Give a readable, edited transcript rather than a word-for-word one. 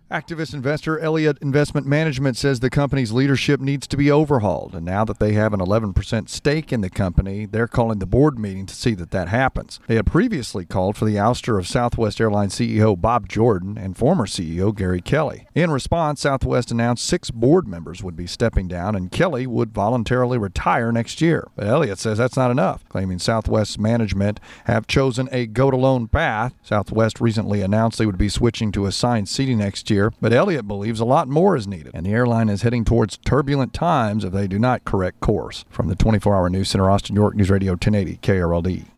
Activist investor Elliott Investment Management says the company's leadership needs to be overhauled. And now that they have an 11% stake in the company, they're calling the board meeting to see that happens. They had previously called for the ouster of Southwest Airlines CEO Bob Jordan and former CEO Gary Kelly. In response, Southwest announced 6 board members would be stepping down and Kelly would voluntarily retire next year. But Elliott says that's not enough, claiming Southwest's management have chosen a go-it-alone path. Southwest recently announced they would be switching to assigned seating next year. But Elliott believes a lot more is needed, and the airline is heading towards turbulent times if they do not correct course. From the 24-hour News Center, Austin, York News Radio 1080 KRLD.